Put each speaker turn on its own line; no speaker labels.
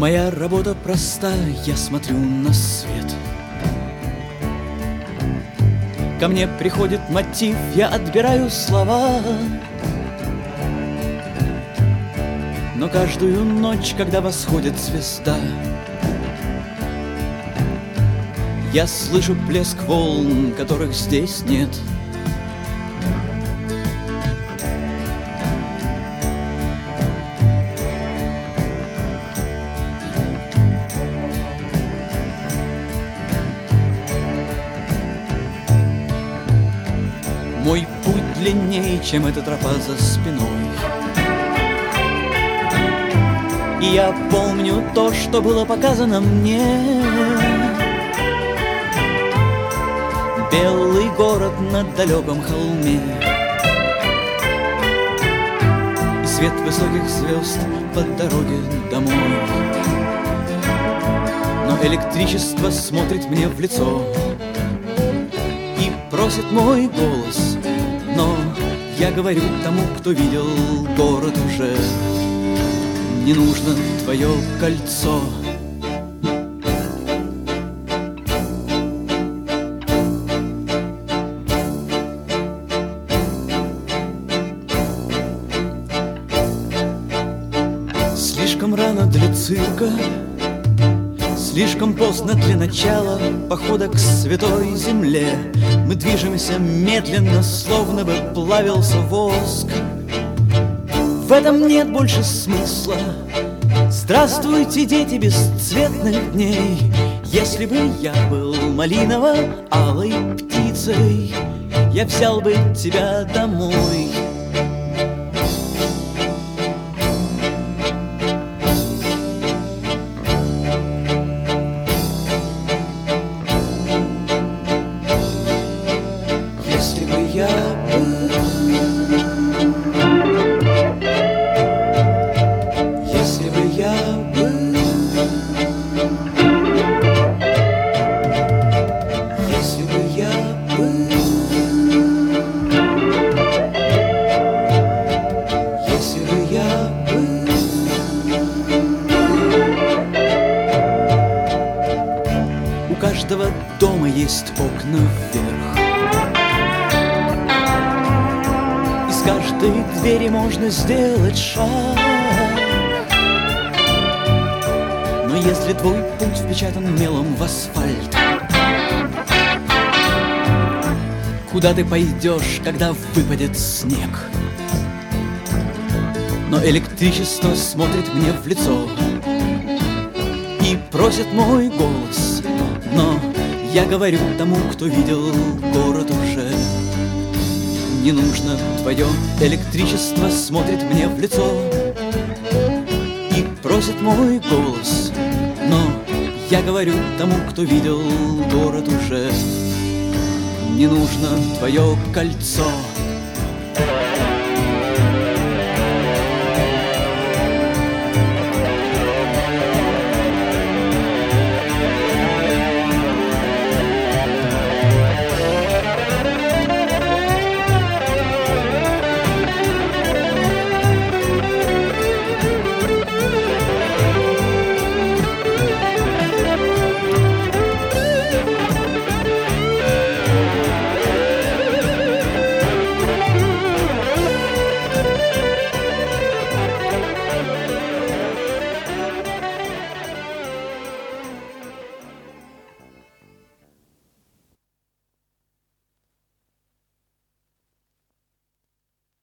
Моя работа проста, я смотрю на свет. Ко мне приходит мотив, я отбираю слова. Но каждую ночь, когда восходит звезда, я слышу плеск волн, которых здесь нет. Мой путь длиннее, чем эта тропа за спиной. И я помню то, что было показано мне. Белый город на далеком холме и свет высоких звезд по дороге домой. Но электричество смотрит мне в лицо и просит мой голос. Но я говорю тому, кто видел город уже: не нужно твое кольцо. Слишком рано для цирка, слишком поздно для начала похода к святой земле. Мы движемся медленно, словно бы плавился воск. В этом нет больше смысла. Здравствуйте, дети бесцветных дней. Если бы я был малиново-алой птицей, я взял бы тебя домой. Если бы я был, если бы я был, если бы я был, если бы я был. У каждого дома есть окна вверх. Из каждой двери можно сделать шаг. Но если твой путь впечатан мелом в асфальт, куда ты пойдешь, когда выпадет снег? Но электричество смотрит мне в лицо и просит мой голос. Но я говорю тому, кто видел город уже: не нужно твое электричество, смотрит мне в лицо и просит мой голос. Но я говорю тому, кто видел город уже: не нужно твое кольцо.